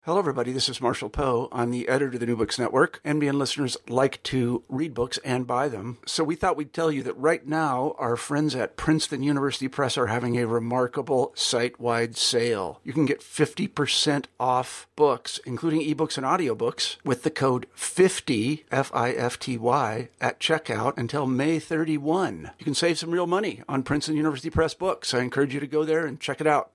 Hello, everybody. This is Marshall Poe. I'm the editor of the New Books Network. NBN listeners like to read books and buy them. So we thought we'd tell you that right now, our friends at Princeton University Press are having a remarkable site-wide sale. You can get 50% off books, including ebooks and audiobooks, with the code 50, F-I-F-T-Y, at checkout until May 31. You can save some real money on Princeton University Press books. I encourage you to go there and check it out.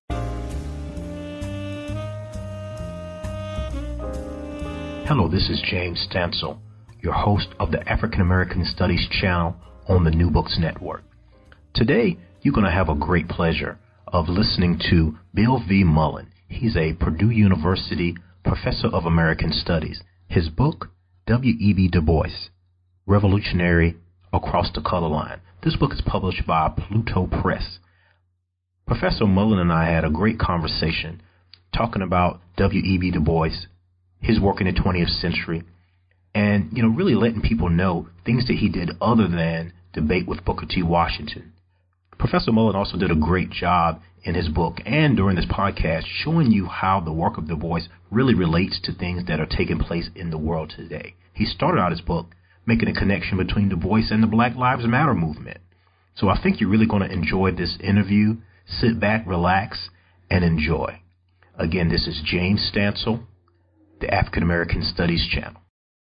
Hello, this is James Stansel, your host of the African American Studies channel on the New Books Network. Today, you're going to have a great pleasure of listening to Bill V. Mullen. He's a Purdue University professor of American Studies. His book, W.E.B. Du Bois, Revolutionary Across the Color Line. This book is published by Pluto Press. Professor Mullen and I had a great conversation talking about W.E.B. Du Bois, his work in the 20th century, and, really letting people know things that he did other than debate with Booker T. Washington. Professor Mullen also did a great job in his book and during this podcast showing you how the work of Du Bois really relates to things that are taking place in the world today. He started out his book making a connection between Du Bois and the Black Lives Matter movement. So I think you're really going to enjoy this interview. Sit back, relax, and enjoy. Again, this is James Stansel, the African American Studies channel.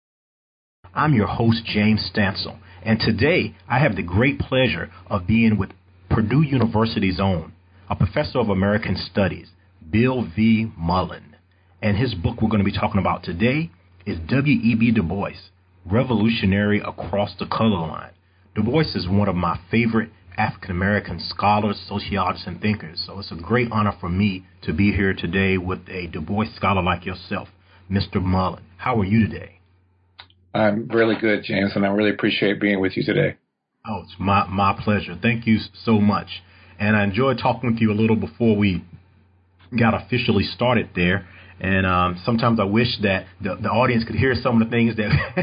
I'm your host, James Stansel, and today I have the great pleasure of being with Purdue University's own, a professor of American Studies, Bill V. Mullen. And his book we're going to be talking about today is W.E.B. Du Bois, Revolutionary Across the Color Line. Du Bois is one of my favorite African American scholars, sociologists, and thinkers, so it's a great honor for me to be here today with a Du Bois scholar like yourself, Mr. Mullen. How are you today? I'm really good, James, and I really appreciate being with you today. Oh, it's my pleasure. Thank you so much. And I enjoyed talking with you a little before we got officially started there. And sometimes I wish that the audience could hear some of the things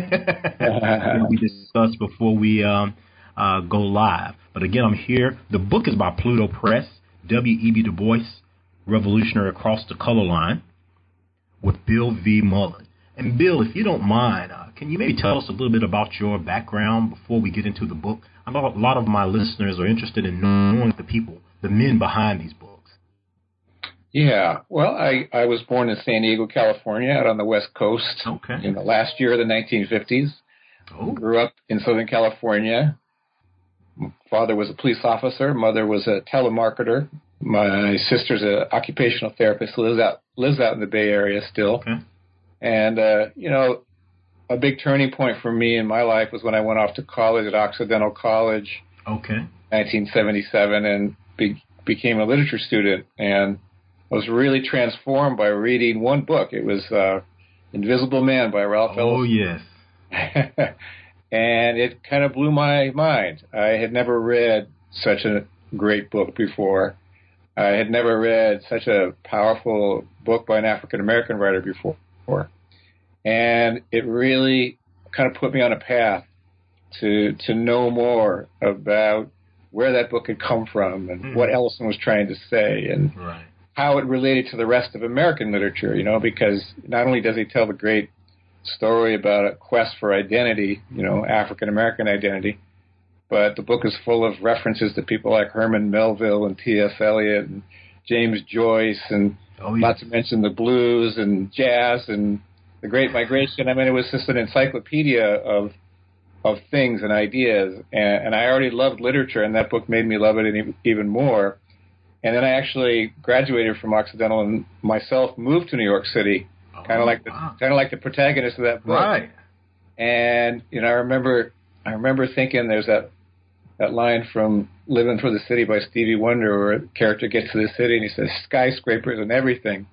that we discussed before we go live. But again, I'm here. The book is by Pluto Press, W.E.B. Du Bois, Revolutionary Across the Color Line, with Bill V. Mullen. And Bill, if you don't mind, can you maybe tell us a little bit about your background before we get into the book? I know a lot of my listeners are interested in knowing the men behind these books. Yeah, well, I was born in San Diego, California, out on the West Coast in the last year of the 1950s. Oh. Grew up in Southern California. Father was a police officer. Mother was a telemarketer. My sister's an occupational therapist, lives out in the Bay Area still. Okay. And, a big turning point for me in my life was when I went off to college at Occidental College, 1977, and became a literature student. And I was really transformed by reading one book. It was Invisible Man by Ralph Ellison. Oh, yes. And it kind of blew my mind. I had never read such a great book before. I had never read such a powerful book by an African-American writer before. And it really kind of put me on a path to know more about where that book had come from and what Ellison was trying to say and how it related to the rest of American literature, because not only does he tell the great story about a quest for identity, African-American identity, but the book is full of references to people like Herman Melville and T.S. Eliot and James Joyce and not to mention the blues and jazz and the Great Migration. I mean, it was just an encyclopedia of things and ideas. And I already loved literature, and that book made me love it even more. And then I actually graduated from Occidental and myself moved to New York City, kind of like the protagonist of that book. Right. And I remember thinking there's that line from Living for the City by Stevie Wonder where a character gets to the city and he says skyscrapers and everything.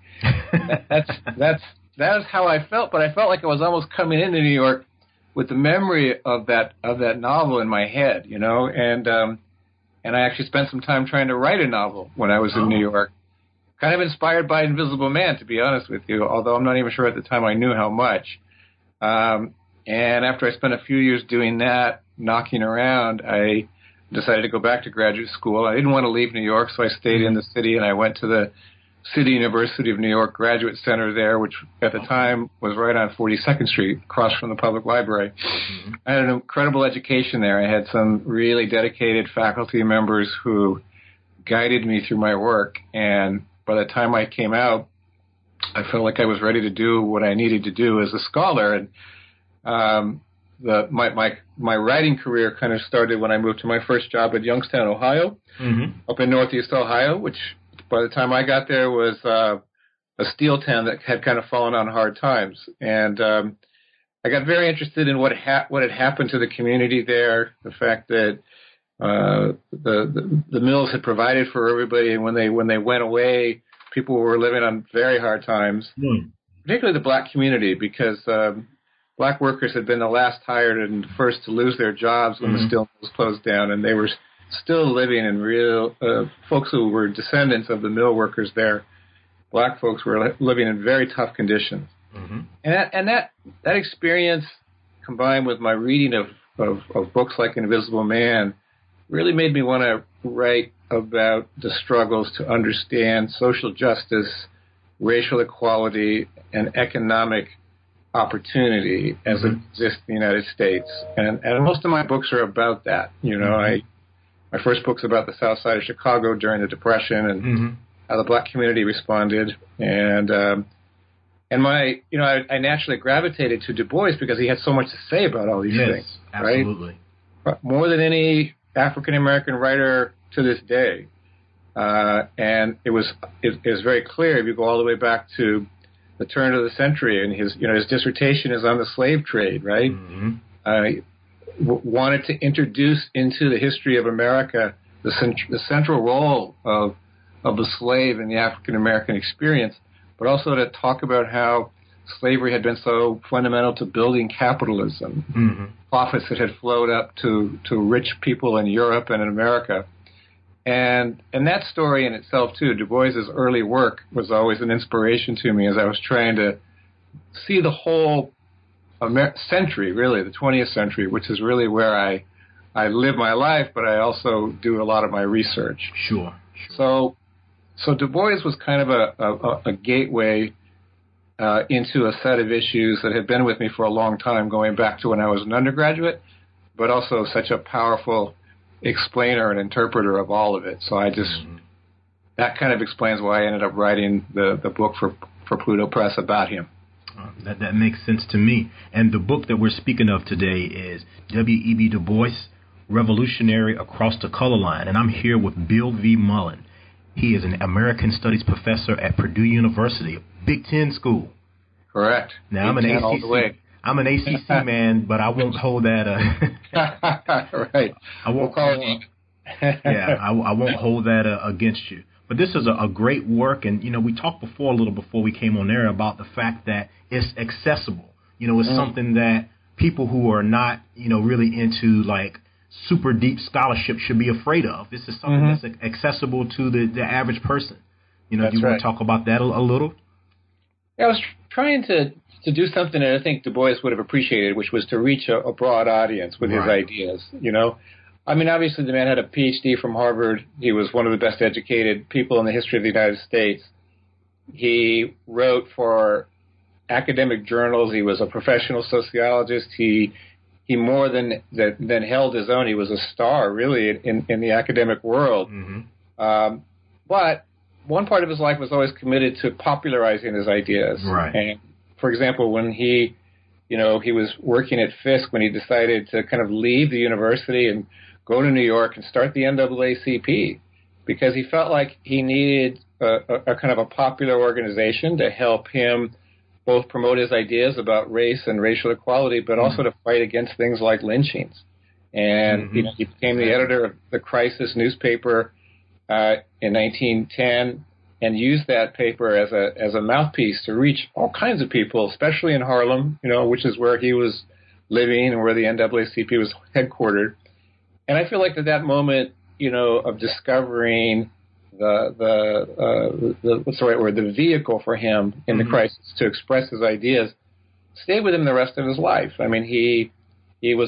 That's how I felt, but I felt like I was almost coming into New York with the memory of that novel in my head, and I actually spent some time trying to write a novel when I was in New York. Kind of inspired by Invisible Man, to be honest with you, although I'm not even sure at the time I knew how much. And after I spent a few years doing that, knocking around, I decided to go back to graduate school. I didn't want to leave New York, so I stayed in the city, and I went to the City University of New York Graduate Center there, which at the time was right on 42nd Street, across from the public library. Mm-hmm. I had an incredible education there. I had some really dedicated faculty members who guided me through my work. And by the time I came out, I felt like I was ready to do what I needed to do as a scholar. And my writing career kind of started when I moved to my first job at Youngstown, Ohio, up in Northeast Ohio, which by the time I got there was a steel town that had kind of fallen on hard times. And I got very interested in what had happened to the community there, the fact that the mills had provided for everybody, and when they went away, people were living on very hard times, particularly the black community, because black workers had been the last hired and first to lose their jobs when the steel mills closed down, and they were still living in real folks who were descendants of the mill workers there. Black folks were living in very tough conditions. And that experience, combined with my reading of books like Invisible Man, really made me want to write about the struggles to understand social justice, racial equality, and economic opportunity as it exists in the United States. And most of my books are about that. You know, my first book's about the South Side of Chicago during the Depression and how the black community responded. And I naturally gravitated to Du Bois because he had so much to say about all these things. Absolutely. Right? More than any African-American writer to this day. And it was very clear if you go all the way back to the turn of the century, and his dissertation is on the slave trade, right? Wanted to introduce into the history of America the central role of the slave in the African-American experience, but also to talk about how slavery had been so fundamental to building capitalism, profits that had flowed up to rich people in Europe and in America. And that story in itself, too, Du Bois's early work was always an inspiration to me as I was trying to see the whole century, really, the 20th century, which is really where I live my life, but I also do a lot of my research. Sure. So Du Bois was kind of a gateway into a set of issues that have been with me for a long time, going back to when I was an undergraduate, but also such a powerful explainer and interpreter of all of it. So that kind of explains why I ended up writing the book for Pluto Press about him. That makes sense to me. And the book that we're speaking of today is W.E.B. Du Bois, Revolutionary Across the Color Line. And I'm here with Bill V. Mullen. He is an American Studies professor at Purdue University, Big Ten school. Correct. Now, I'm an ACC man, but I won't hold that. Right. I won't I won't hold that against you. But this is a great work, and we talked a little before we came on air about the fact that it's accessible. It's something that people who are not really into like super deep scholarship should be afraid of. This is something that's accessible to the average person. Do you want to talk about that a little? Yeah, I was trying to do something that I think Du Bois would have appreciated, which was to reach a broad audience with his ideas, I mean, obviously the man had a PhD from Harvard. He was one of the best educated people in the history of the United States. He wrote for academic journals. He was a professional sociologist. He more than held his own. He was a star, really, in the academic world. But one part of his life was always committed to popularizing his ideas. Right. And, for example, when he was working at Fisk, when he decided to kind of leave the university and go to New York and start the NAACP, because he felt like he needed a kind of a popular organization to help him both promote his ideas about race and racial equality, but also to fight against things like lynchings. And he became the editor of the Crisis newspaper in 1910, and used that paper as a mouthpiece to reach all kinds of people, especially in Harlem, which is where he was living and where the NAACP was headquartered. And I feel like that moment, of discovering the vehicle for him in the crisis to express his ideas, stayed with him the rest of his life. I mean, he was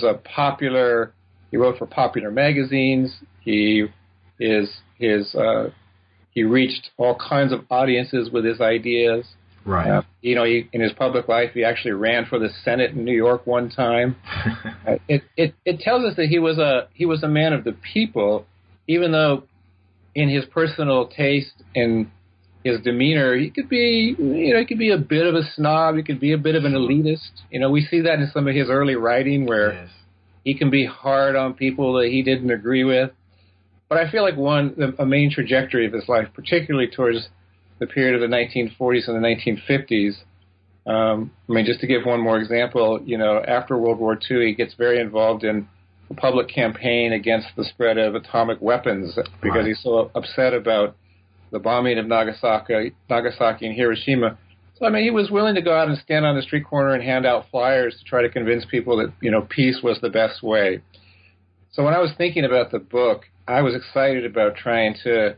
he wrote for popular magazines. His He reached all kinds of audiences with his ideas. Right. In his public life, he actually ran for the Senate in New York one time. It tells us that he was a man of the people, even though in his personal taste and his demeanor, he could be a bit of a snob. He could be a bit of an elitist. We see that in some of his early writing where he can be hard on people that he didn't agree with. But I feel like a main trajectory of his life, particularly towards the period of the 1940s and the 1950s. Just to give one more example, after World War II, he gets very involved in a public campaign against the spread of atomic weapons because he's so upset about the bombing of Nagasaki and Hiroshima. So, he was willing to go out and stand on the street corner and hand out flyers to try to convince people that, peace was the best way. So when I was thinking about the book, I was excited about trying to,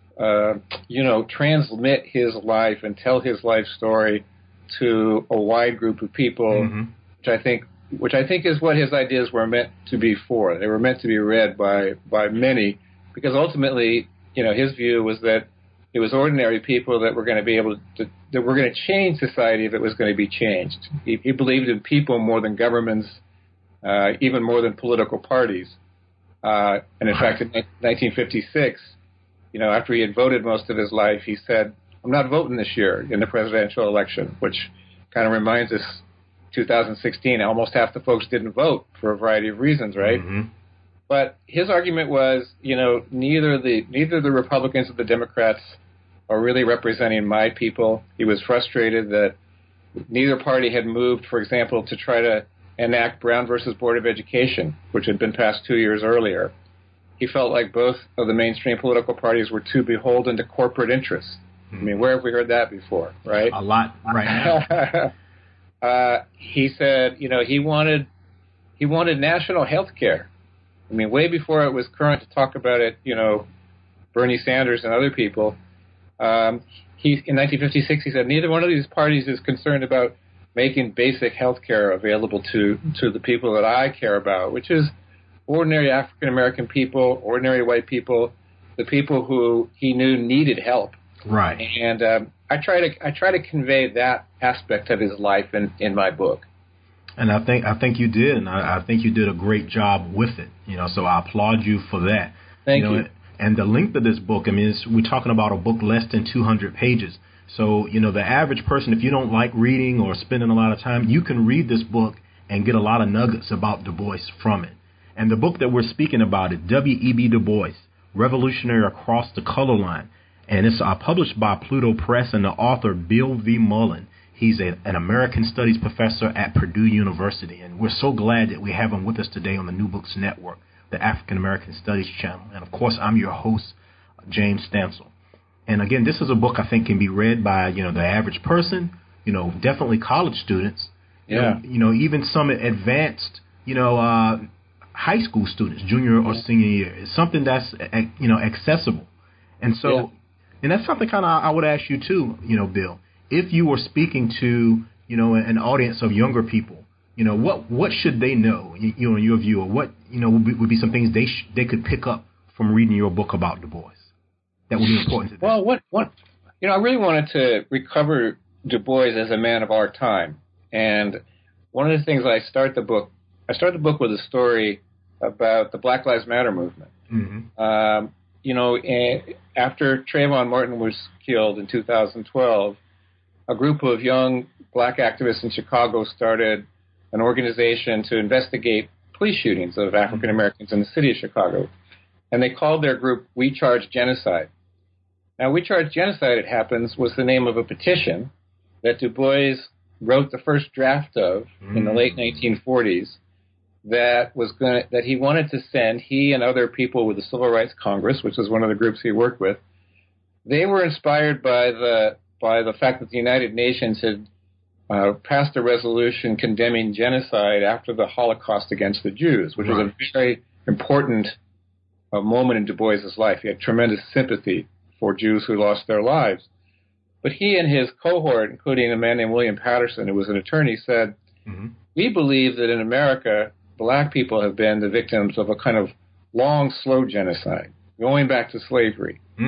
transmit his life and tell his life story to a wide group of people, which I think is what his ideas were meant to be for. They were meant to be read by many, because ultimately, his view was that it was ordinary people that were going to be able to, that were going to change society if it was going to be changed. He believed in people more than governments, even more than political parties. And in fact, in 1956, after he had voted most of his life, he said, "I'm not voting this year in the presidential election," which kind of reminds us, 2016, almost half the folks didn't vote for a variety of reasons, right? Mm-hmm. But his argument was, neither the Republicans or the Democrats are really representing my people. He was frustrated that neither party had moved, for example, to try to enact Brown versus Board of Education, which had been passed 2 years earlier. He felt like both of the mainstream political parties were too beholden to corporate interests. Where have we heard that before, right? A lot right now. He said, he wanted national health care. Way before it was current to talk about it, Bernie Sanders and other people. In 1956, he said, neither one of these parties is concerned about making basic health care available to the people that I care about, which is ordinary African-American people, ordinary white people, the people who he knew needed help. Right. And I try to convey that aspect of his life in my book. And I think you did, and I think you did a great job with it. So I applaud you for that. Thank you. And the length of this book, we're talking about a book less than 200 pages. So, the average person, if you don't like reading or spending a lot of time, you can read this book and get a lot of nuggets about Du Bois from it. And the book that we're speaking about is W.E.B. Du Bois, Revolutionary Across the Color Line. And it's published by Pluto Press, and the author, Bill V. Mullen. He's an American Studies professor at Purdue University. And we're so glad that we have him with us today on the New Books Network, the African American Studies channel. And, of course, I'm your host, James Stansel. And, again, this is a book I think can be read by, the average person, definitely college students, even some advanced, high school students, junior or senior year. It's something that's, accessible. And so, and that's something kind of I would ask you too, Bill, if you were speaking to, an audience of younger people, what should they know, in your view, or what, would be some things they could pick up from reading your book about Du Bois that would be important to them? Well, I really wanted to recover Du Bois as a man of our time. And one of the things I start the book with a story about the Black Lives Matter movement. Mm-hmm. After Trayvon Martin was killed in 2012, a group of young black activists in Chicago started an organization to investigate police shootings of African Americans in the city of Chicago. And they called their group We Charge Genocide. Now, We Charge Genocide, it happens, was the name of a petition that Du Bois wrote the first draft of in the late 1940s that he wanted to send, he and other people with the Civil Rights Congress, which was one of the groups he worked with. They were inspired by the fact that the United Nations had passed a resolution condemning genocide after the Holocaust against the Jews, which was a very important moment in Du Bois's life. He had tremendous sympathy for Jews who lost their lives. But he and his cohort, including a man named William Patterson, who was an attorney, said, we believe that in America, black people have been the victims of a kind of long, slow genocide, going back to slavery.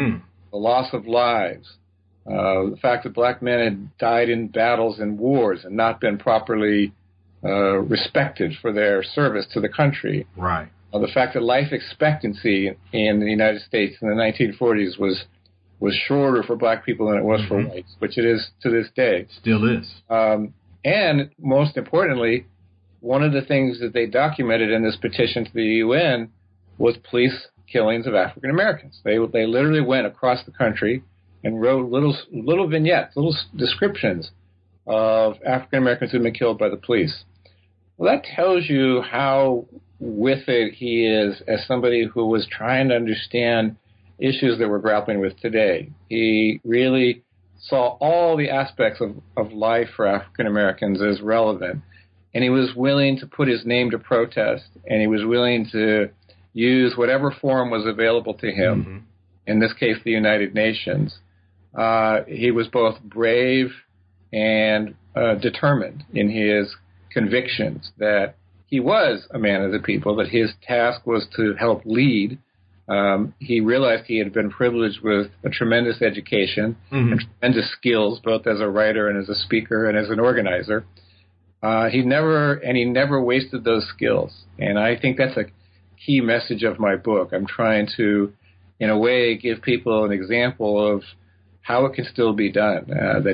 the loss of lives, the fact that black men had died in battles and wars and not been properly respected for their service to the country. Right. The fact that life expectancy in the United States in the 1940s was shorter for black people than it was for whites, which it is to this day. Still is. And most importantly, one of the things that they documented in this petition to the UN was police killings of African Americans. They literally went across the country and wrote little vignettes, little descriptions of African Americans who had been killed by the police. Well, that tells you how with it he is as somebody who was trying to understand issues that we're grappling with today. He really saw all the aspects of life for African Americans as relevant, and he was willing to put his name to protest, and he was willing to use whatever forum was available to him, in this case the United Nations. He was both brave and determined in his convictions that he was a man of the people, that his task was to help lead. He realized he had been privileged with a tremendous education and tremendous skills, both as a writer and as a speaker and as an organizer. He never wasted those skills. And I think that's a key message of my book. I'm trying to, in a way, give people an example of how it can still be done. That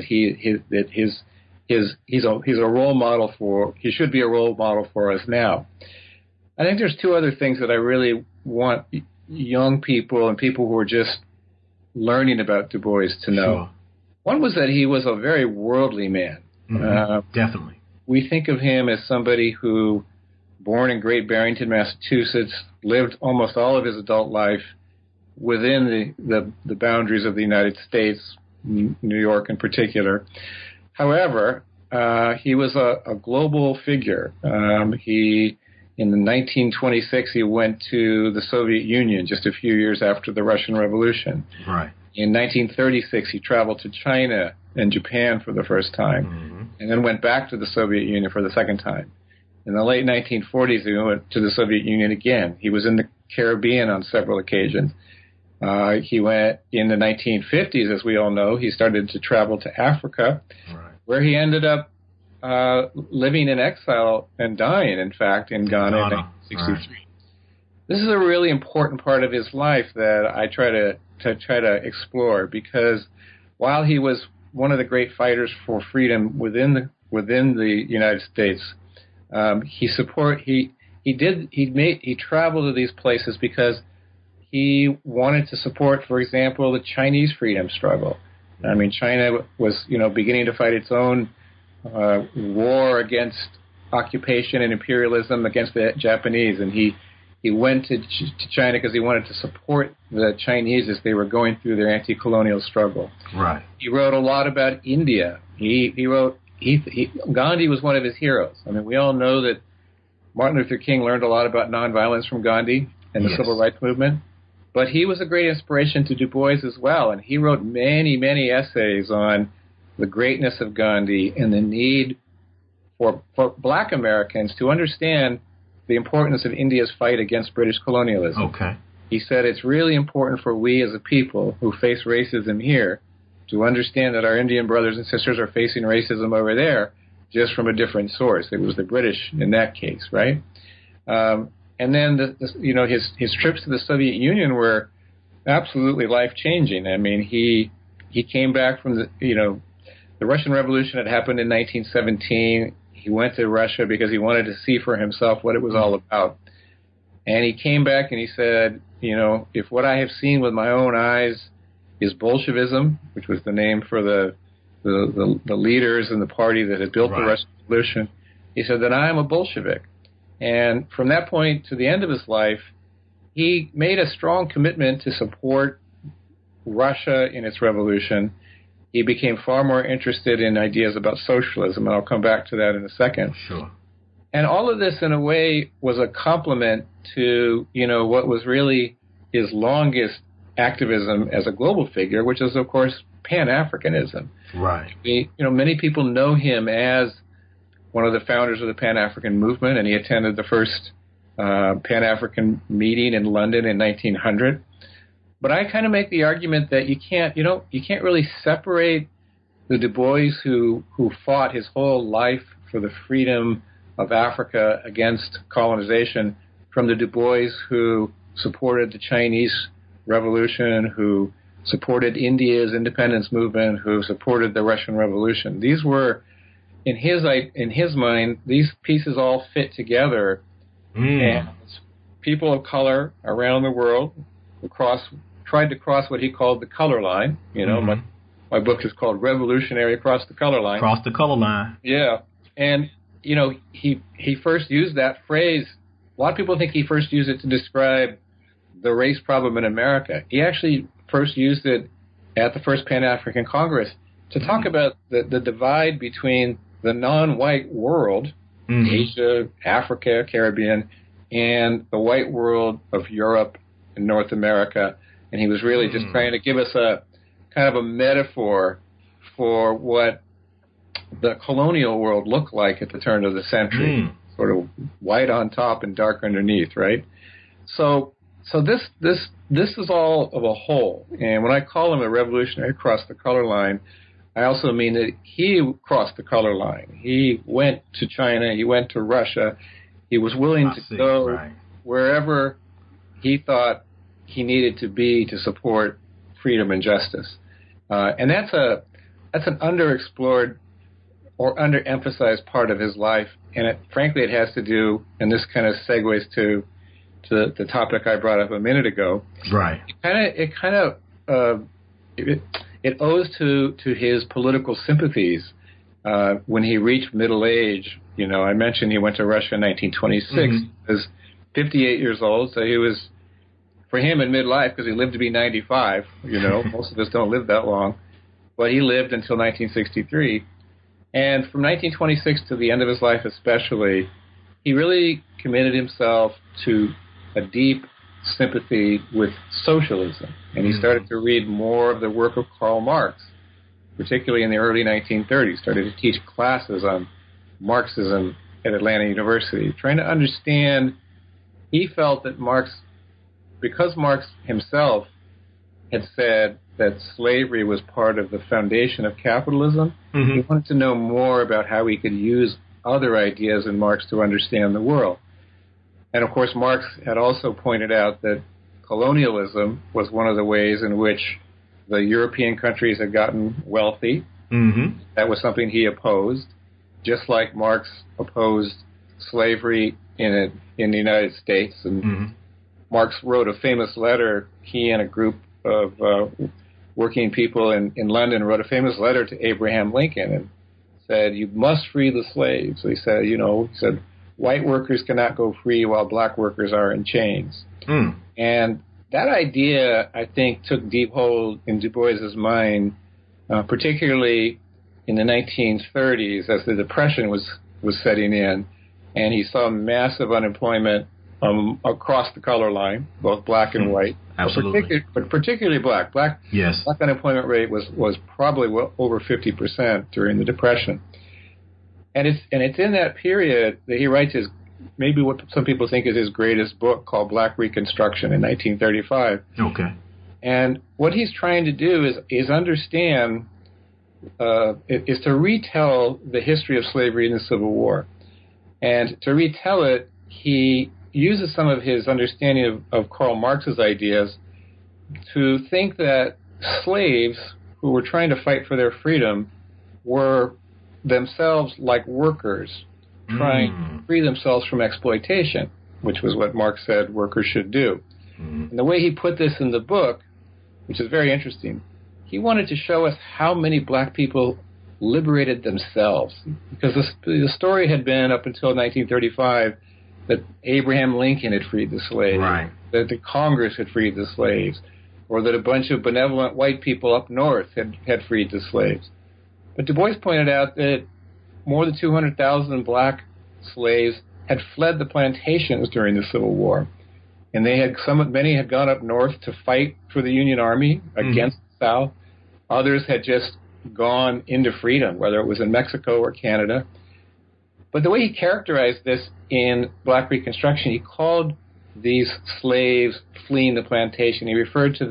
he's a role model for. He should be a role model for us now. I think there's two other things that I really want young people and people who are just learning about Du Bois to know. Sure. One was that he was a very worldly man. Definitely. We think of him as somebody who, born in Great Barrington, Massachusetts, lived almost all of his adult life within the boundaries of the United States, New York in particular. However, he was a global figure. In 1926, he went to the Soviet Union just a few years after the Russian Revolution. Right. In 1936, he traveled to China and Japan for the first time, and then went back to the Soviet Union for the second time. In the late 1940s, he went to the Soviet Union again. He was in the Caribbean on several occasions. He went in the 1950s, as we all know. He started to travel to Africa, where he ended up living in exile and dying, in fact, in Ghana in 1963. Right. This is a really important part of his life that I try to explore, because while he was one of the great fighters for freedom within the United States, he traveled to these places because he wanted to support, for example, the Chinese freedom struggle. I mean, China was, beginning to fight its own war against occupation and imperialism against the Japanese, and he went to China because he wanted to support the Chinese as they were going through their anti-colonial struggle. Right. He wrote a lot about India. Gandhi was one of his heroes. I mean, we all know that Martin Luther King learned a lot about nonviolence from Gandhi and the civil rights movement, but he was a great inspiration to Du Bois as well, and he wrote many, many essays on the greatness of Gandhi and the need for black Americans to understand the importance of India's fight against British colonialism. Okay. He said it's really important for we as a people who face racism here to understand that our Indian brothers and sisters are facing racism over there, just from a different source. It was the British in that case, right? And then his trips to the Soviet Union were absolutely life-changing. I mean, he came back from the Russian Revolution had happened in 1917. He went to Russia because he wanted to see for himself what it was all about. And he came back and he said, if what I have seen with my own eyes is Bolshevism, which was the name for the leaders and the party that had built the Russian Revolution, he said that I am a Bolshevik. And from that point to the end of his life, he made a strong commitment to support Russia in its revolution. He became far more interested in ideas about socialism, and I'll come back to that in a second. Sure. And all of this, in a way, was a complement to, what was really his longest activism as a global figure, which is, of course, Pan-Africanism. Right. Many people know him as one of the founders of the Pan-African movement, and he attended the first Pan-African meeting in London in 1900. But I kind of make the argument that you can't really separate the Du Bois who fought his whole life for the freedom of Africa against colonization from the Du Bois who supported the Chinese Revolution, who supported India's independence movement, who supported the Russian Revolution. These were, in his mind, these pieces all fit together, and people of color around the world tried to cross what he called the color line. My book is called Revolutionary Across the Color Line. Across the color line. Yeah, and he first used that phrase. A lot of people think he first used it to describe the race problem in America. He actually first used it at the first Pan-African Congress to talk about the divide between the non-white world, Asia, Africa, Caribbean, and the white world of Europe and North America. And he was really just trying to give us a kind of a metaphor for what the colonial world looked like at the turn of the century, sort of white on top and dark underneath, right? So this is all of a whole. And when I call him a revolutionary across the color line, I also mean that he crossed the color line. He went to China. He went to Russia. He was willing to go wherever he thought he needed to be to support freedom and justice. And that's an underexplored or underemphasized part of his life. And frankly, it has to do, and this kind of segues to the topic I brought up a minute ago. Right. It owes to his political sympathies. When he reached middle age, I mentioned he went to Russia in 1926. He was 58 years old, so he was, for him in midlife, because he lived to be 95. Most of us don't live that long, but he lived until 1963. And from 1926 to the end of his life especially, he really committed himself to a deep sympathy with socialism. And he started to read more of the work of Karl Marx, particularly in the early 1930s, started to teach classes on Marxism at Atlanta University, trying to understand. He felt that because Marx himself had said that slavery was part of the foundation of capitalism, he wanted to know more about how he could use other ideas in Marx to understand the world. And of course, Marx had also pointed out that colonialism was one of the ways in which the European countries had gotten wealthy. That was something he opposed, just like Marx opposed slavery in the United States. And Marx wrote a famous letter. He and a group of working people in London wrote a famous letter to Abraham Lincoln and said, "You must free the slaves." So he said, white workers cannot go free while black workers are in chains. And that idea, I think, took deep hold in Du Bois's mind, particularly in the 1930s as the Depression was setting in, and he saw massive unemployment across the color line, both black and white. Absolutely. But particularly black. Black unemployment rate was probably well over 50% during the Depression. And it's in that period that he writes maybe what some people think is his greatest book, called Black Reconstruction, in 1935. Okay. And what he's trying to do is understand, is to retell the history of slavery in the Civil War. And to retell it, he uses some of his understanding of Karl Marx's ideas to think that slaves who were trying to fight for their freedom were themselves like workers trying to free themselves from exploitation, which was what Marx said workers should do. And the way he put this in the book, which is very interesting, he wanted to show us how many black people liberated themselves. Because the story had been up until 1935 that Abraham Lincoln had freed the slaves, that the Congress had freed the slaves, or that a bunch of benevolent white people up north had freed the slaves. But Du Bois pointed out that more than 200,000 black slaves had fled the plantations during the Civil War. And many had gone up north to fight for the Union Army against the South. Others had just gone into freedom, whether it was in Mexico or Canada. But the way he characterized this in Black Reconstruction, he called these slaves fleeing the plantation. He referred to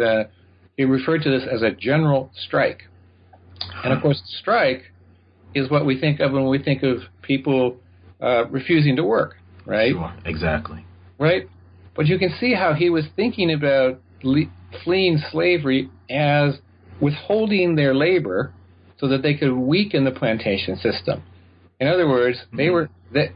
this as a general strike. And of course, strike is what we think of when we think of people refusing to work, right? Sure, exactly. Right? But you can see how he was thinking about fleeing slavery as withholding their labor so that they could weaken the plantation system. In other words, they were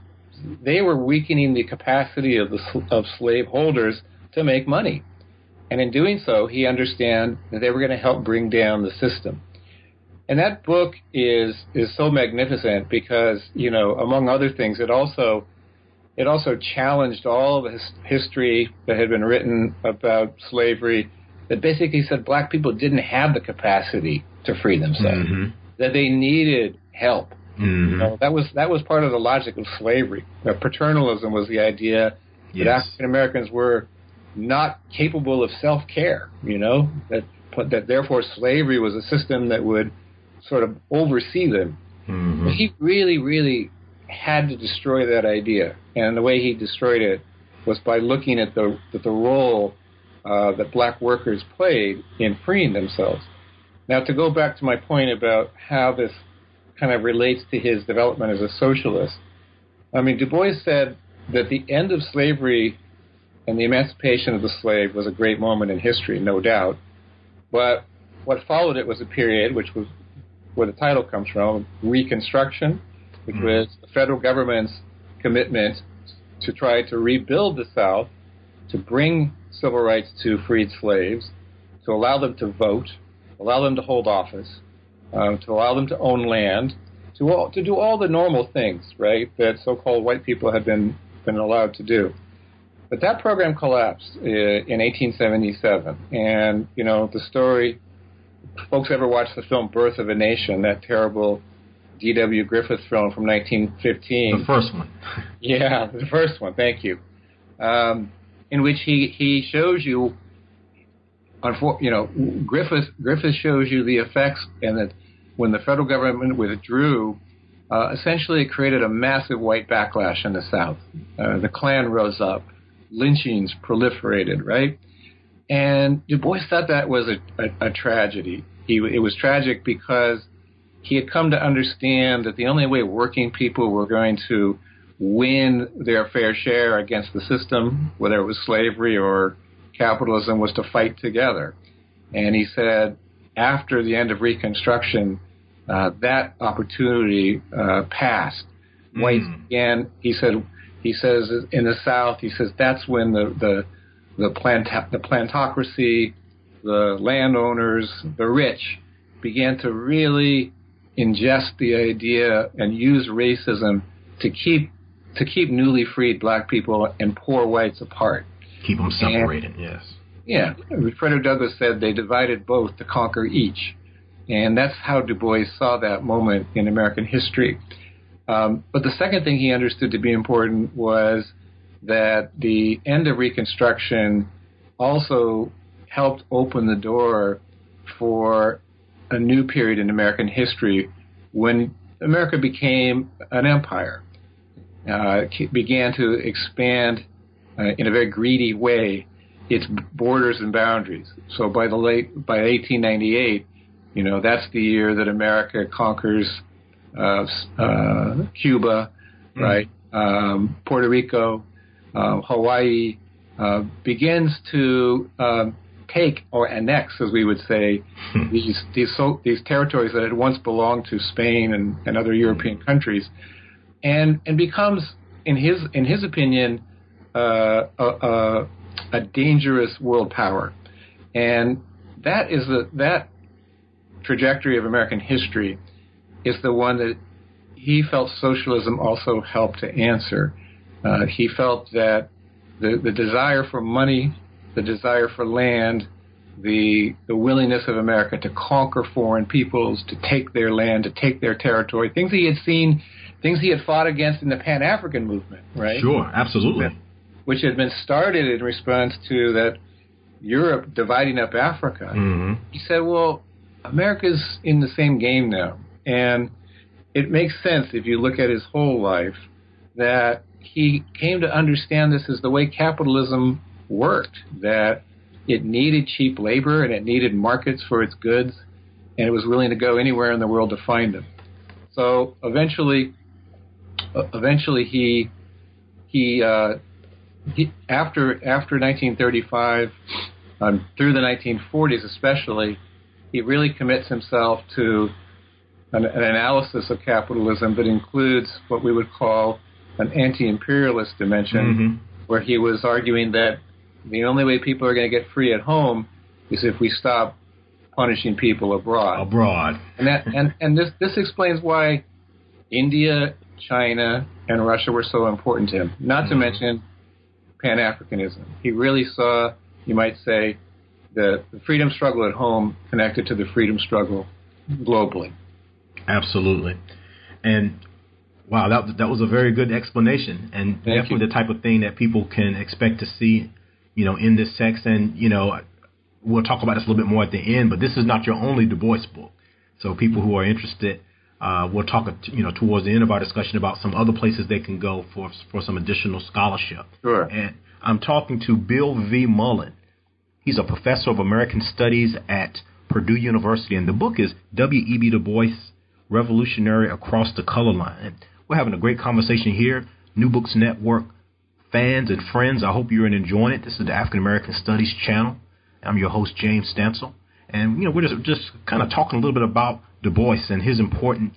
weakening the capacity of slaveholders to make money. And in doing so, he understood that they were going to help bring down the system. And that book is so magnificent because, among other things, it also challenged all the history that had been written about slavery that basically said black people didn't have the capacity to free themselves, that they needed help. That was part of the logic of slavery. Paternalism was the idea that African Americans were not capable of self-care, that therefore slavery was a system that would sort of oversee them. But he really, really had to destroy that idea. And the way he destroyed it was by looking at the role that black workers played in freeing themselves. Now, to go back to my point about how this kind of relates to his development as a socialist, Du Bois said that the end of slavery and the emancipation of the slave was a great moment in history, no doubt. But what followed it was a period, which was where the title comes from, Reconstruction, which was the federal government's commitment to try to rebuild the South, to bring civil rights to freed slaves, to allow them to vote, allow them to hold office, to allow them to own land, to do all the normal things, right, that so-called white people had been allowed to do. But that program collapsed in 1877. And, the story, folks ever watched the film Birth of a Nation, that terrible D.W. Griffith film from 1915? The first one. Yeah, the first one, thank you. In which he shows you, Griffith shows you the effects, and that when the federal government withdrew, essentially it created a massive white backlash in the South. The Klan rose up. Lynchings proliferated, right? And Du Bois thought that was a tragedy. It was tragic because he had come to understand that the only way working people were going to win their fair share against the system, whether it was slavery or capitalism, was to fight together. And he said after the end of Reconstruction, that opportunity passed. Whites began, he says in the South, he says that's when the plantocracy, the landowners, the rich began to really ingest the idea and use racism to keep newly freed black people and poor whites apart. Keep them separated, yes. Yeah. Frederick Douglass said they divided both to conquer each. And that's how Du Bois saw that moment in American history. But the second thing he understood to be important was that the end of Reconstruction also helped open the door for a new period in American history when America became an empire. It began to expand in a very greedy way its borders and boundaries. So by 1898, that's the year that America conquers Cuba, right? Puerto Rico, Hawaii, begins to take or annex, as we would say, these territories that had once belonged to Spain and other European countries, and becomes, in his opinion, a dangerous world power. And that trajectory of American history is the one that he felt socialism also helped to answer. He felt that the desire for money, the desire for land, the willingness of America to conquer foreign peoples, to take their land, to take their territory, things he had seen, things he had fought against in the Pan-African movement, right? Sure, absolutely. Which had been started in response to that Europe dividing up Africa. He said, well, America's in the same game now. And it makes sense if you look at his whole life that he came to understand this as the way capitalism worked, that it needed cheap labor and it needed markets for its goods, and it was willing to go anywhere in the world to find them. So eventually he after 1935, through the 1940s especially, he really commits himself to an analysis of capitalism that includes what we would call an anti-imperialist dimension, where he was arguing that the only way people are going to get free at home is if we stop punishing people abroad. And this explains why India, China, and Russia were so important to him. Not to mention Pan-Africanism. He really saw, you might say, the freedom struggle at home connected to the freedom struggle globally. Absolutely. And wow, that was a very good explanation, and definitely the type of thing that people can expect to see, in this text. And, we'll talk about this a little bit more at the end, but this is not your only Du Bois book. So people who are interested, we'll talk, towards the end of our discussion about some other places they can go for some additional scholarship. Sure. And I'm talking to Bill V. Mullen. He's a professor of American Studies at Purdue University, and the book is W.E.B. Du Bois, Revolutionary Across the Color Line. And we're having a great conversation here. New Books Network fans and friends, I hope you're enjoying it. This is the African American Studies channel. I'm your host, James Stansel. And, we're just kind of talking a little bit about Du Bois and his importance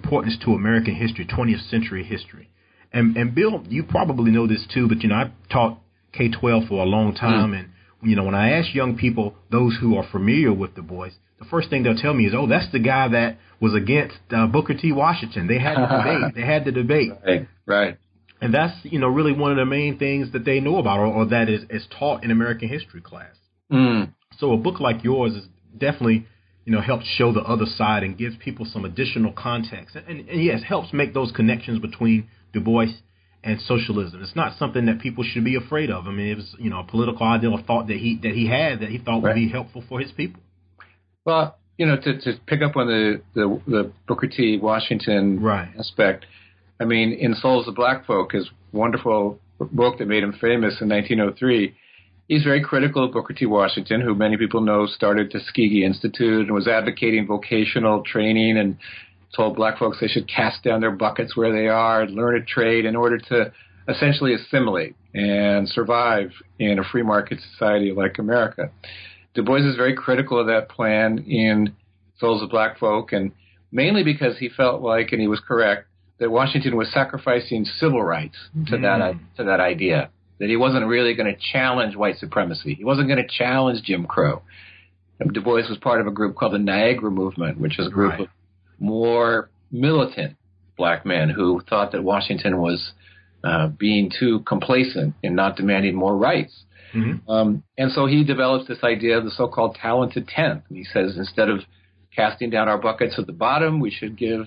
to American history, 20th century history. And Bill, you probably know this too, but, I've taught K-12 for a long time. And, when I ask young people, those who are familiar with Du Bois, the first thing they'll tell me is, oh, that's the guy that was against Booker T. Washington. They had the debate. Right. And that's, really one of the main things that they know about, or that is taught in American history class. So a book like yours is definitely, helps show the other side and gives people some additional context. And yes, helps make those connections between Du Bois and socialism. It's not something that people should be afraid of. I mean, it was, a political ideal or thought that he thought would be helpful for his people. Well, to pick up on the Booker T. Washington aspect, I mean, in Souls of Black Folk, his wonderful book that made him famous in 1903, he's very critical of Booker T. Washington, who many people know started Tuskegee Institute and was advocating vocational training and told black folks they should cast down their buckets where they are and learn a trade in order to essentially assimilate and survive in a free market society like America. Du Bois is very critical of that plan in Souls of Black Folk, and mainly because he felt like, and he was correct, that Washington was sacrificing civil rights to that idea, that he wasn't really going to challenge white supremacy. He wasn't going to challenge Jim Crow. And Du Bois was part of a group called the Niagara Movement, which is a group of more militant black men who thought that Washington was being too complacent and not demanding more rights. And so he develops this idea of the so-called talented tenth. And he says, instead of casting down our buckets at the bottom, we should give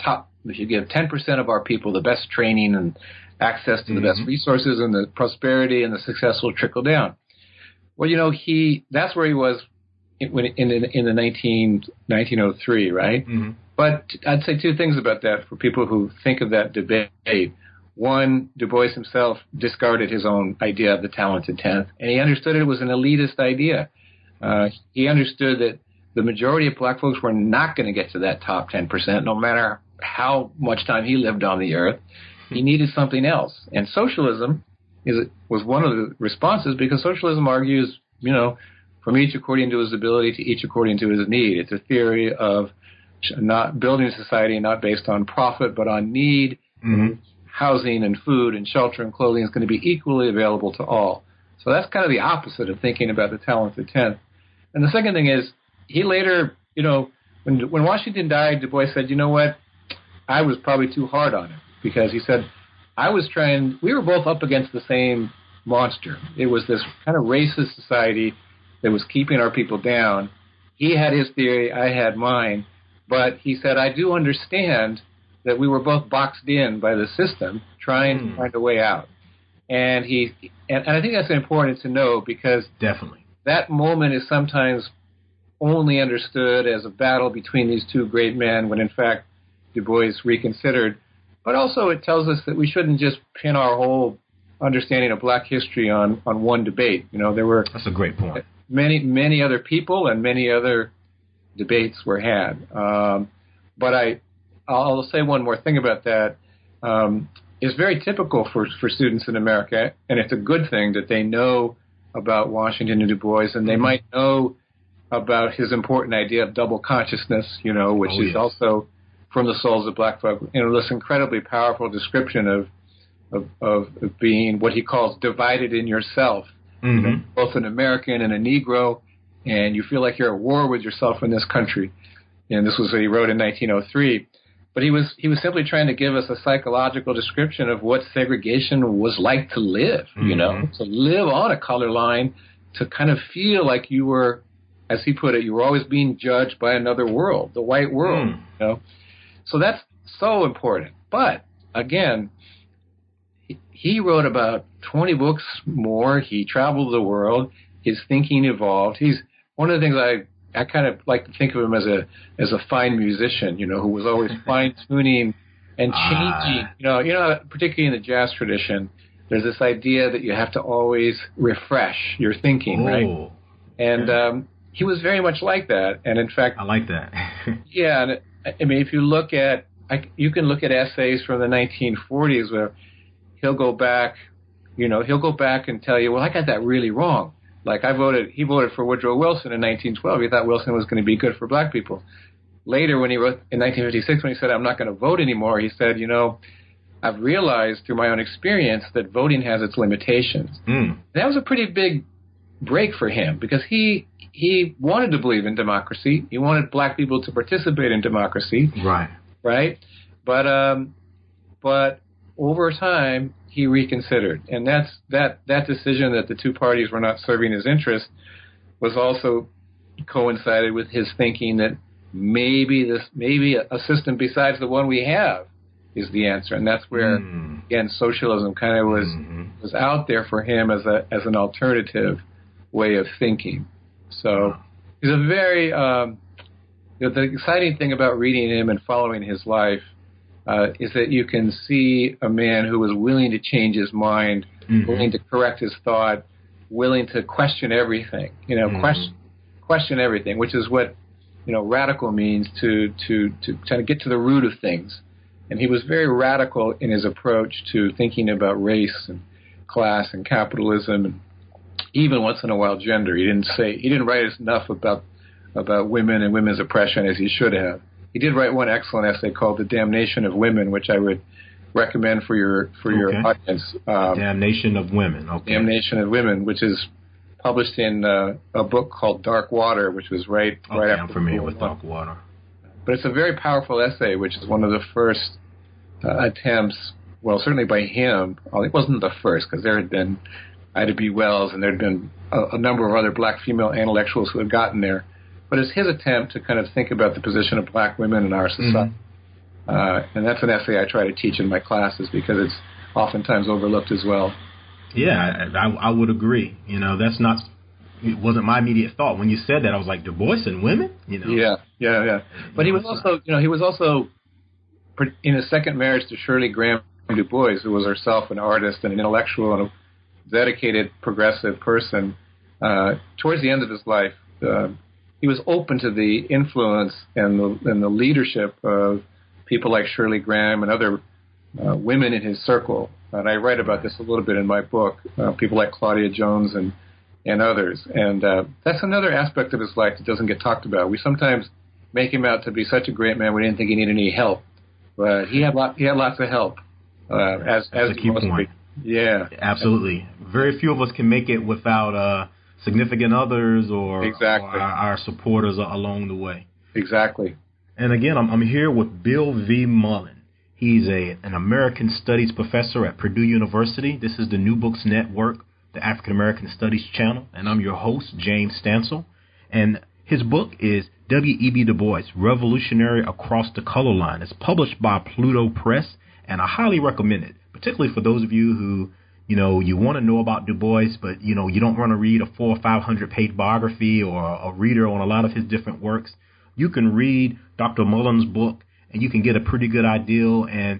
10% of our people the best training and access to the best resources, and the prosperity and the success will trickle down. Well, that's where he was in the 1903, right? But I'd say two things about that for people who think of that debate. One, Du Bois himself discarded his own idea of the talented tenth, and he understood it was an elitist idea. He understood that the majority of black folks were not going to get to that top 10%, no matter how much time he lived on the earth. He needed something else. And socialism was one of the responses, because socialism argues, from each according to his ability to each according to his need. It's a theory of not building a society not based on profit but on need. Housing and food and shelter and clothing is going to be equally available to all. So that's kind of the opposite of thinking about the talented tenth. And the second thing is, he later, when Washington died, Du Bois said, you know what, I was probably too hard on him, because he said, we were both up against the same monster. It was this kind of racist society that was keeping our people down. He had his theory, I had mine, but he said, I do understand that we were both boxed in by the system trying to find a way out. And I think that's important to know, because definitely that moment is sometimes only understood as a battle between these two great men, when in fact Du Bois reconsidered But also it tells us that we shouldn't just pin our whole understanding of black history on one debate. There were That's a great point. Many other people and many other debates were had. But I'll say one more thing about that. It's very typical for students in America, and it's a good thing that they know about Washington and Du Bois, and they might know about his important idea of double consciousness, which is also from the souls of black folk. This incredibly powerful description of being what he calls divided in yourself, both an American and a Negro, and you feel like you're at war with yourself in this country. And this was what he wrote in 1903. But he was simply trying to give us a psychological description of what segregation was like to live, to live on a color line, to kind of feel like you were, as he put it, you were always being judged by another world, the white world, So that's so important. But again, he wrote about 20 books more. He traveled the world. His thinking evolved. He's one of the things I kind of like to think of him as a fine musician, who was always fine tuning and changing. Particularly in the jazz tradition, there's this idea that you have to always refresh your thinking, right? And he was very much like that. And in fact, I like that. Yeah, and I mean, if you look at, you can look at essays from the 1940s where he'll go back and tell you, well, I got that really wrong. Like he voted for Woodrow Wilson in 1912. He thought Wilson was going to be good for black people. Later, when he wrote in 1956, when he said, I'm not going to vote anymore, he said, I've realized through my own experience that voting has its limitations. That was a pretty big break for him because he wanted to believe in democracy. He wanted black people to participate in democracy. Right. But over time, he reconsidered, and that decision that the two parties were not serving his interest was also coincided with his thinking that maybe a system besides the one we have is the answer, and that's where again socialism kind of was out there for him as an alternative way of thinking. So he's a very the exciting thing about reading him and following his life is that you can see a man who was willing to change his mind, willing to correct his thought, willing to question everything, question everything, which is what, radical means to kind of get to the root of things. And he was very radical in his approach to thinking about race and class and capitalism and even once in a while gender. He didn't write enough about women and women's oppression as he should have. He did write one excellent essay called "The Damnation of Women," which I would recommend for your audience. Damnation of Women. Okay. Damnation of Women, which is published in a book called Dark Water, which was right after. I'm familiar with Dark Water. But it's a very powerful essay, which is one of the first attempts. Well, certainly by him. Well, it wasn't the first because there had been Ida B. Wells and there had been a number of other black female intellectuals who had gotten there. But it's his attempt to kind of think about the position of black women in our society. And that's an essay I try to teach in my classes because it's oftentimes overlooked as well. Yeah, I would agree. It wasn't my immediate thought. When you said that, I was like, Du Bois and women? Yeah. But he was also, in his second marriage to Shirley Graham Du Bois, who was herself an artist and an intellectual and a dedicated progressive person. Towards the end of his life, he was open to the influence and the leadership of people like Shirley Graham and other women in his circle. And I write about this a little bit in my book, people like Claudia Jones and others. And that's another aspect of his life that doesn't get talked about. We sometimes make him out to be such a great man we didn't think he needed any help. But he had lots of help. As a key point. Yeah. Absolutely. Very few of us can make it without significant others or our supporters along the way. Exactly. And again, I'm here with Bill V. Mullen. He's an American Studies professor at Purdue University. This is the New Books Network, the African American Studies channel, and I'm your host, James Stansel. And his book is W.E.B. Du Bois, Revolutionary Across the Color Line. It's published by Pluto Press, and I highly recommend it, particularly for those of you who you want to know about Du Bois, but, you don't want to read a 400- or 500-page biography or a reader on a lot of his different works. You can read Dr. Mullen's book, and you can get a pretty good idea and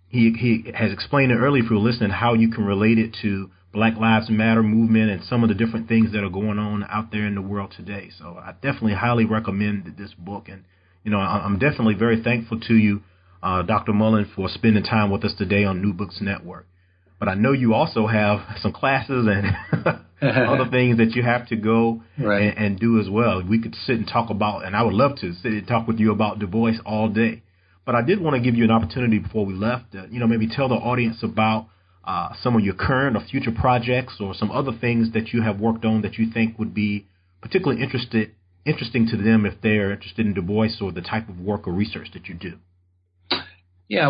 he has explained it earlier, if you're listening, how you can relate it to Black Lives Matter movement and some of the different things that are going on out there in the world today. So I definitely highly recommend this book. And, I'm definitely very thankful to you, Dr. Mullen, for spending time with us today on New Books Network. But I know you also have some classes and other things that you have to go and do as well. We could sit and talk about, and I would love to sit and talk with you about Du Bois all day. But I did want to give you an opportunity before we left to, maybe tell the audience about some of your current or future projects or some other things that you have worked on that you think would be particularly interesting to them if they're interested in Du Bois or the type of work or research that you do. Yeah,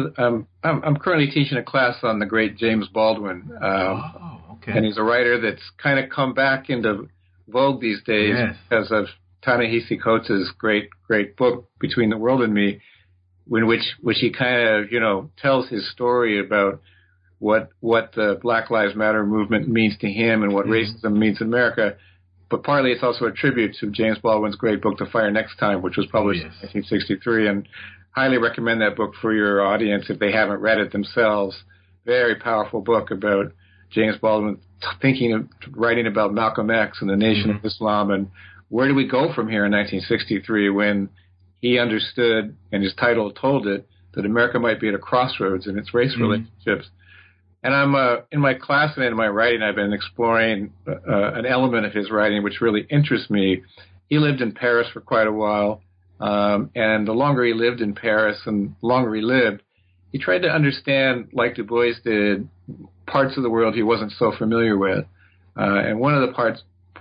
I'm currently teaching a class on the great James Baldwin. Okay. And he's a writer that's kind of come back into vogue these days because of Ta-Nehisi Coates' great book, Between the World and Me, in which he kind of, tells his story about what the Black Lives Matter movement means to him and what racism means in America. But partly it's also a tribute to James Baldwin's great book, To Fire Next Time, which was published in 1963. And highly recommend that book for your audience if they haven't read it themselves. Very powerful book about James Baldwin writing about Malcolm X and the Nation of Islam and where do we go from here in 1963 when he understood, and his title told it, that America might be at a crossroads in its race relationships. And I'm in my class and in my writing, I've been exploring an element of his writing which really interests me. He lived in Paris for quite a while. And the longer he lived in Paris and the longer he lived, he tried to understand, like Du Bois did, parts of the world he wasn't so familiar with. And one of the parts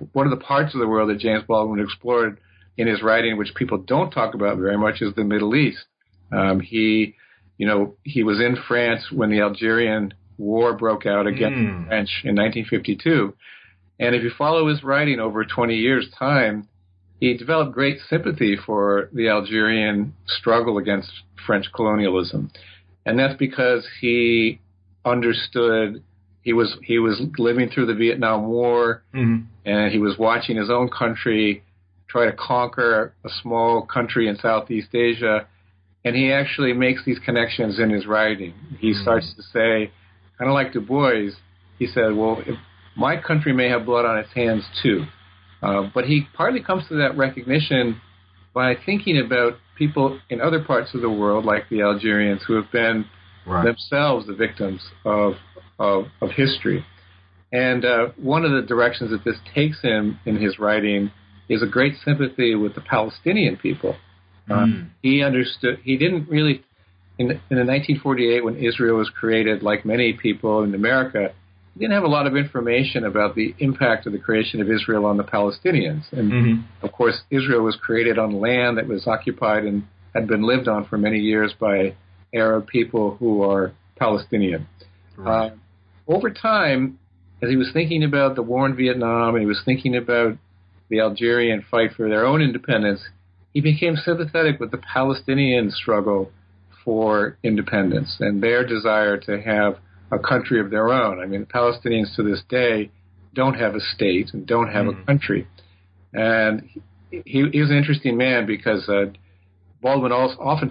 of the world that James Baldwin explored in his writing, which people don't talk about very much, is the Middle East. He was in France when the Algerian War broke out against the French in 1952. And if you follow his writing over 20 years' time, he developed great sympathy for the Algerian struggle against French colonialism. And that's because he understood he was living through the Vietnam War, and he was watching his own country try to conquer a small country in Southeast Asia. And he actually makes these connections in his writing. He starts to say, kind of like Du Bois, he said, well, if my country may have blood on its hands too. But he partly comes to that recognition by thinking about people in other parts of the world, like the Algerians, who have been themselves the victims of history. And one of the directions that this takes him in his writing is a great sympathy with the Palestinian people. He understood, he didn't really, in 1948 when Israel was created, like many people in America, he didn't have a lot of information about the impact of the creation of Israel on the Palestinians. And, of course, Israel was created on land that was occupied and had been lived on for many years by Arab people who are Palestinian. Over time, as he was thinking about the war in Vietnam and he was thinking about the Algerian fight for their own independence, he became sympathetic with the Palestinian struggle for independence and their desire to have a country of their own. I mean, the Palestinians to this day don't have a state and don't have a country. And he was an interesting man because Baldwin also often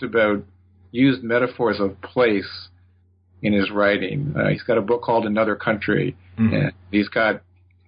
used metaphors of place in his writing. He's got a book called Another Country, and he's got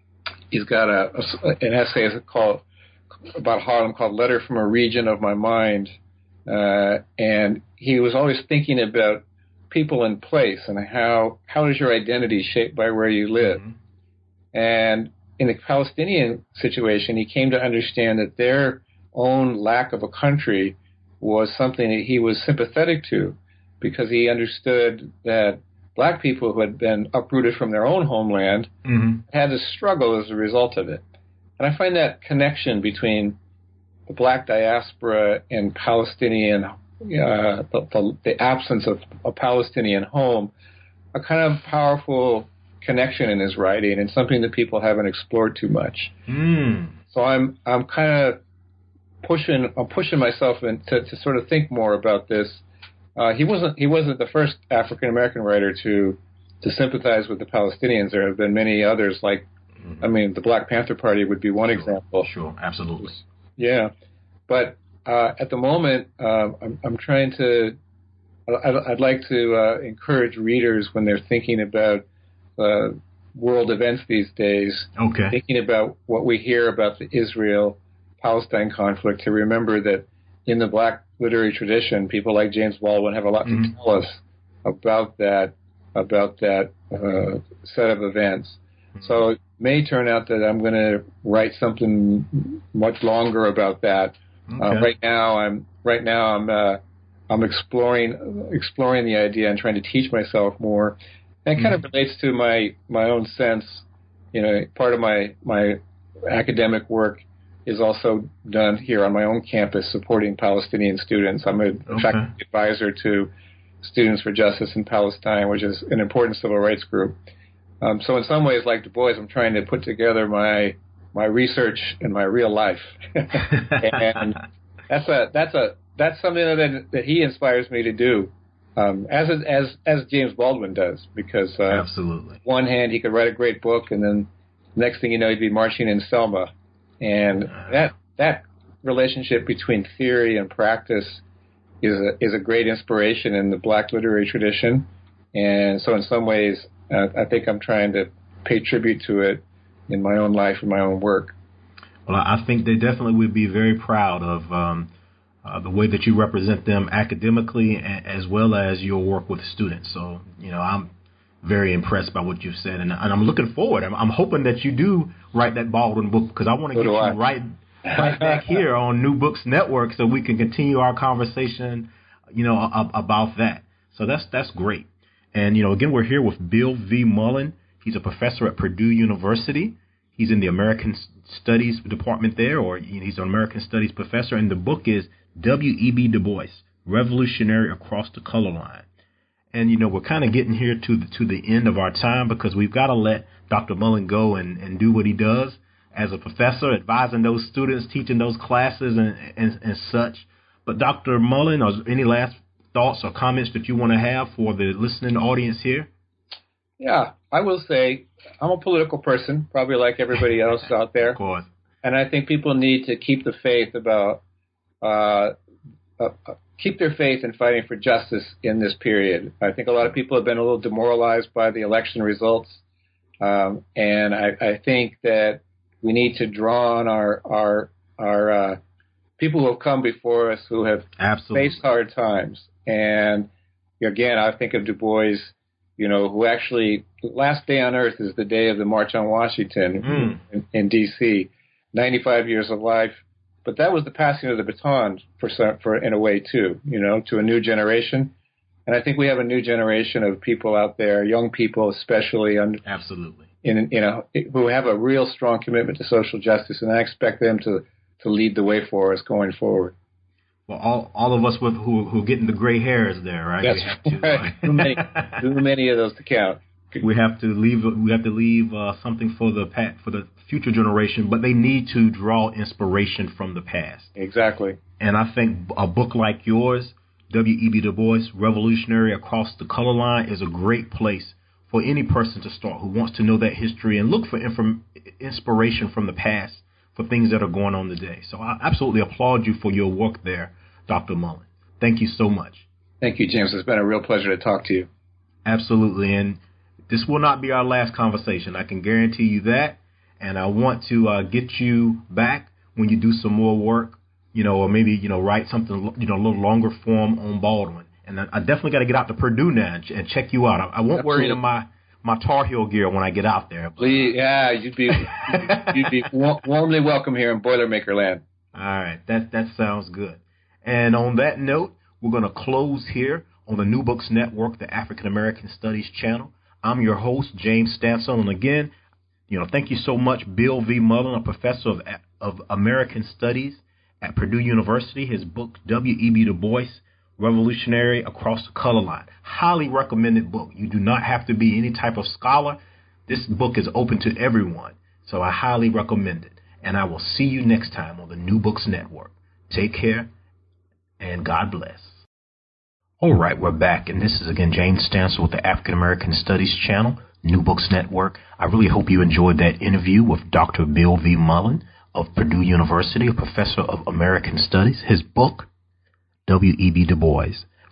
an essay about Harlem called Letter from a Region of My Mind. And he was always thinking about people in place and how is your identity shaped by where you live. And in the Palestinian situation, he came to understand that their own lack of a country was something that he was sympathetic to, because he understood that black people who had been uprooted from their own homeland had to struggle as a result of it. And I find that connection between the black diaspora and Palestinian, the absence of a Palestinian home, a kind of powerful connection in his writing and something that people haven't explored too much. So I'm kind of pushing myself to sort of think more about this. He wasn't the first African American writer to sympathize with the Palestinians. There have been many others, like the Black Panther Party would be one example. Sure, absolutely. Yeah, but at the moment, I'm trying to I'd like to encourage readers when they're thinking about world events these days, thinking about what we hear about the Israel-Palestine conflict, to remember that in the Black literary tradition, people like James Baldwin have a lot to tell us about that set of events. So it may turn out that I'm going to write something much longer about that. Right now I'm exploring the idea and trying to teach myself more. And it kind of relates to my own sense. Part of my academic work is also done here on my own campus, supporting Palestinian students. I'm a faculty advisor to Students for Justice in Palestine, which is an important civil rights group. So in some ways, like Du Bois, I'm trying to put together my research and my real life, and that's something that he inspires me to do, as James Baldwin does, because absolutely. On one hand, he could write a great book, and then next thing you know, he'd be marching in Selma, and that relationship between theory and practice is a great inspiration in the Black literary tradition, and so in some ways, I think I'm trying to pay tribute to it in my own life and my own work. Well, I think they definitely would be very proud of the way that you represent them academically, as well as your work with students. So, I'm very impressed by what you've said, and I'm looking forward. I'm hoping that you do write that Baldwin book, because I want to get you right back here on New Books Network so we can continue our conversation, about that. So that's great. And, again, we're here with Bill V. Mullen. He's a professor at Purdue University. He's in the American Studies department there, or he's an American Studies professor. And the book is W.E.B. Du Bois, Revolutionary Across the Color Line. And, we're kind of getting here to the end of our time, because we've got to let Dr. Mullen go and do what he does as a professor, advising those students, teaching those classes and such. But Dr. Mullen, any last thoughts or comments that you want to have for the listening audience here? Yeah, I will say I'm a political person, probably like everybody else out there. Of course. And I think people need to keep the faith keep their faith in fighting for justice in this period. I think a lot of people have been a little demoralized by the election results. And I think that we need to draw on our people who have come before us, who have faced hard times. And again, I think of Du Bois, who actually, the last day on earth is the day of the March on Washington in D.C., 95 years of life. But that was the passing of the baton for in a way, too, to a new generation. And I think we have a new generation of people out there, young people especially, who have a real strong commitment to social justice. And I expect them to lead the way for us going forward. Well, all of us who are getting the gray hairs there, right? That's right. Too many of those to count. We have to leave something for the future generation, but they need to draw inspiration from the past. Exactly. And I think a book like yours, W.E.B. Du Bois, Revolutionary Across the Color Line, is a great place for any person to start who wants to know that history and look for inspiration from the past for things that are going on today. So I absolutely applaud you for your work there, Dr. Mullen. Thank you so much. Thank you, James. It's been a real pleasure to talk to you. Absolutely. And this will not be our last conversation. I can guarantee you that. And I want to get you back when you do some more work, or maybe, write something, a little longer form on Baldwin. And I definitely got to get out to Purdue now and check you out. I won't wear any of my Tar Heel gear when I get out there. Please, yeah, you'd be warmly welcome here in Boilermaker Land. All right, that sounds good. And on that note, we're going to close here on the New Books Network, the African American Studies channel. I'm your host, James Stansel, and again, thank you so much, Bill V. Mullen, a professor of American Studies at Purdue University. His book, W.E.B. Du Bois, Revolutionary Across the Color Line. Highly recommended book. You do not have to be any type of scholar. This book is open to everyone, so I highly recommend it. And I will see you next time on the New Books Network. Take care, and God bless. All right, we're back, and this is again James Stansel with the African American Studies channel, New Books Network. I really hope you enjoyed that interview with Dr. Bill V. Mullen of Purdue University, a professor of American Studies. His book, W.E.B. Du Bois,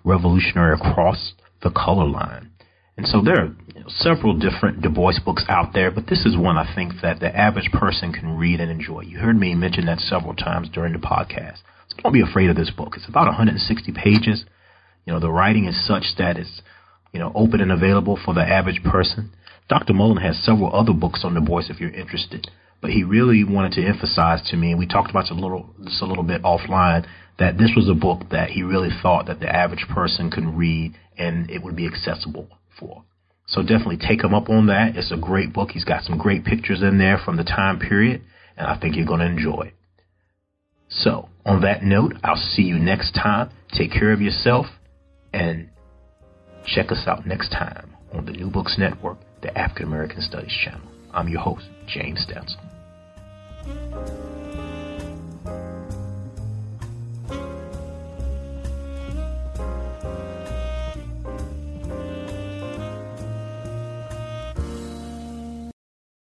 revolutionary across the color line. And so there are several different Du Bois books out there, but this is one I think that the average person can read and enjoy. You heard me mention that several times during the podcast. So don't be afraid of this book. It's about 160 pages. The writing is such that it's, open and available for the average person. Dr. Mullen has several other books on Du Bois if you're interested, but he really wanted to emphasize to me, and we talked about this a little bit offline, that this was a book that he really thought that the average person could read and it would be accessible for. So definitely take him up on that. It's a great book. He's got some great pictures in there from the time period, and I think you're going to enjoy it. So on that note, I'll see you next time. Take care of yourself, and check us out next time on the New Books Network, the African American Studies channel. I'm your host, James Stansel.